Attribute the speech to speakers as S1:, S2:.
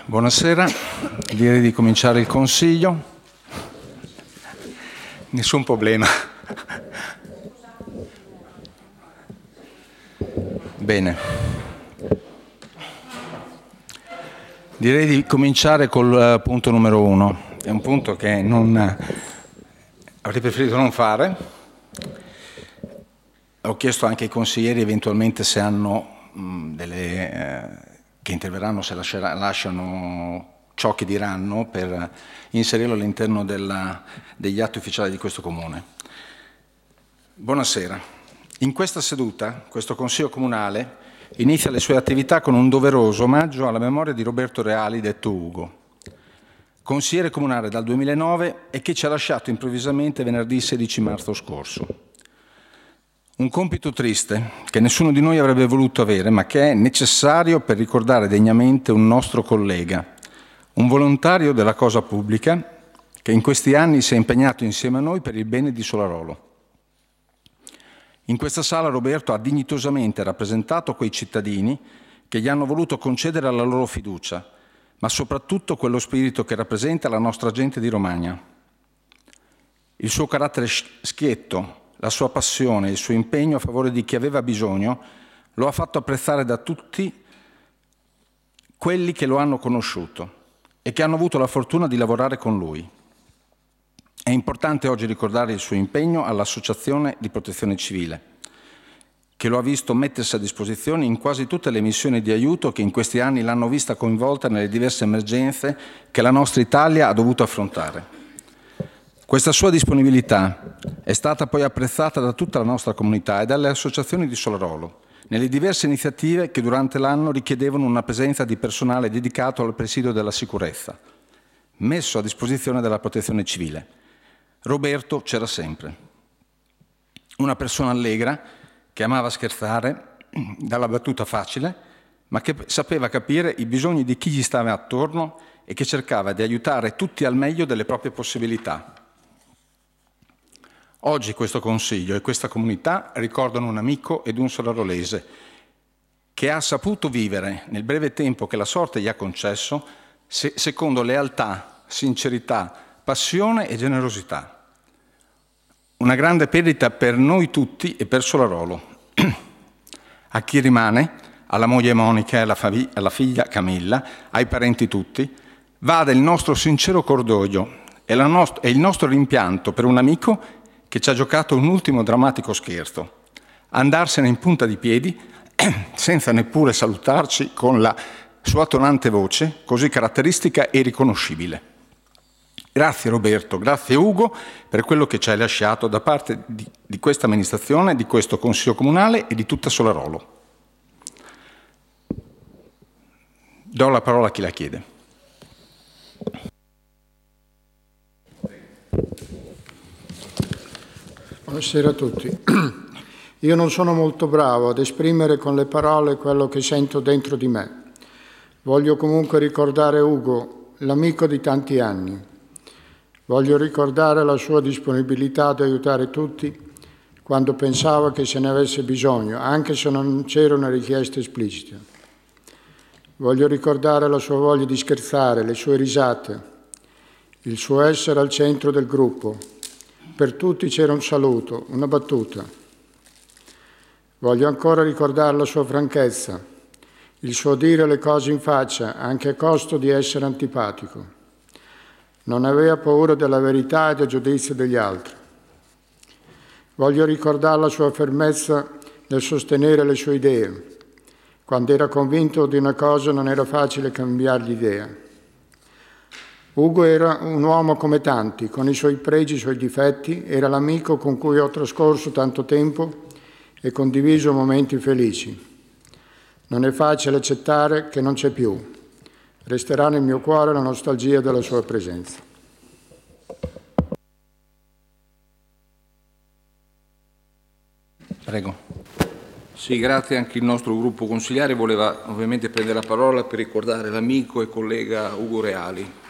S1: Buonasera, direi di cominciare il Consiglio. Nessun problema. Bene. Direi di cominciare col punto numero 1. È un punto che non avrei preferito non fare. Ho chiesto anche ai consiglieri eventualmente se hanno che interverranno, se lasciano ciò che diranno per inserirlo all'interno degli atti ufficiali di questo Comune. Buonasera. In questa seduta, questo Consiglio Comunale inizia le sue attività con un doveroso omaggio alla memoria di Roberto Reali, detto Ugo, consigliere comunale dal 2009 e che ci ha lasciato improvvisamente venerdì 16 marzo scorso. Un compito triste che nessuno di noi avrebbe voluto avere, ma che è necessario per ricordare degnamente un nostro collega, un volontario della cosa pubblica che in questi anni si è impegnato insieme a noi per il bene di Solarolo. In questa sala Roberto ha dignitosamente rappresentato quei cittadini che gli hanno voluto concedere la loro fiducia, ma soprattutto quello spirito che rappresenta la nostra gente di Romagna. Il suo carattere schietto, la sua passione, il suo impegno a favore di chi aveva bisogno lo ha fatto apprezzare da tutti quelli che lo hanno conosciuto e che hanno avuto la fortuna di lavorare con lui. È importante oggi ricordare il suo impegno all'Associazione di Protezione Civile, che lo ha visto mettersi a disposizione in quasi tutte le missioni di aiuto che in questi anni l'hanno vista coinvolta nelle diverse emergenze che la nostra Italia ha dovuto affrontare. Questa sua disponibilità è stata poi apprezzata da tutta la nostra comunità e dalle associazioni di Solarolo, nelle diverse iniziative che durante l'anno richiedevano una presenza di personale dedicato al presidio della sicurezza, messo a disposizione della Protezione Civile. Roberto c'era sempre. Una persona allegra, che amava scherzare, dalla battuta facile, ma che sapeva capire i bisogni di chi gli stava attorno e che cercava di aiutare tutti al meglio delle proprie possibilità. Oggi questo Consiglio e questa comunità ricordano un amico ed un solarolese che ha saputo vivere nel breve tempo che la sorte gli ha concesso secondo lealtà, sincerità, passione e generosità. Una grande perdita per noi tutti e per Solarolo. A chi rimane, alla moglie Monica e alla figlia Camilla, ai parenti tutti, vada il nostro sincero cordoglio e il nostro rimpianto per un amico che ci ha giocato un ultimo drammatico scherzo, andarsene in punta di piedi senza neppure salutarci con la sua tonante voce, così caratteristica e riconoscibile. Grazie Roberto, grazie Ugo per quello che ci hai lasciato da parte di questa amministrazione, di questo Consiglio Comunale e di tutta Solarolo. Do la parola a chi la chiede.
S2: Buonasera a tutti. Io non sono molto bravo ad esprimere con le parole quello che sento dentro di me. Voglio comunque ricordare Ugo, l'amico di tanti anni. Voglio ricordare la sua disponibilità ad aiutare tutti quando pensava che se ne avesse bisogno, anche se non c'era una richiesta esplicita. Voglio ricordare la sua voglia di scherzare, le sue risate, il suo essere al centro del gruppo. Per tutti c'era un saluto, una battuta. Voglio ancora ricordare la sua franchezza, il suo dire le cose in faccia, anche a costo di essere antipatico. Non aveva paura della verità e del giudizio degli altri. Voglio ricordare la sua fermezza nel sostenere le sue idee. Quando era convinto di una cosa non era facile cambiargli idea. Ugo era un uomo come tanti, con i suoi pregi e i suoi difetti, era l'amico con cui ho trascorso tanto tempo e condiviso momenti felici. Non è facile accettare che non c'è più. Resterà nel mio cuore la nostalgia della sua presenza.
S1: Prego.
S3: Sì, grazie. Anche il nostro gruppo consigliare voleva ovviamente prendere la parola per ricordare l'amico e collega Ugo Reali.